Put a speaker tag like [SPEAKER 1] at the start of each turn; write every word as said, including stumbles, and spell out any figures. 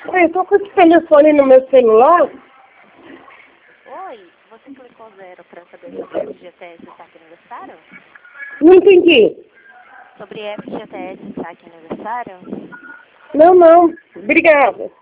[SPEAKER 1] Oi, eu tô com esse telefone no meu celular.
[SPEAKER 2] Oi, você clicou zero para saber sobre F G T S e saque aniversário?
[SPEAKER 1] Não entendi.
[SPEAKER 2] Sobre F G T S e saque aniversário?
[SPEAKER 1] Não, não. Obrigada.